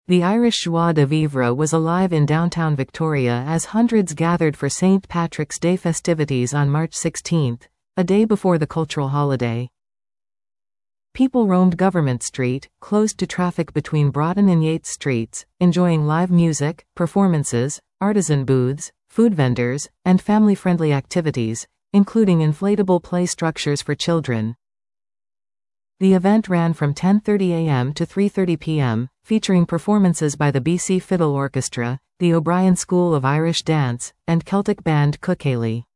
The Irish joie de vivre was alive in downtown Victoria as hundreds gathered for St. Patrick's Day festivities on March 16, a day before the cultural holiday. People roamed Government Street, closed to traffic between Broughton and Yates Streets, enjoying live music, performances, artisan booths, food vendors, and family-friendly activities, including inflatable play structures for children. The event ran from 10:30 a.m. to 3:30 p.m., featuring performances by the BC Fiddle Orchestra, the O'Brien School of Irish Dance, and Celtic band Cookaly.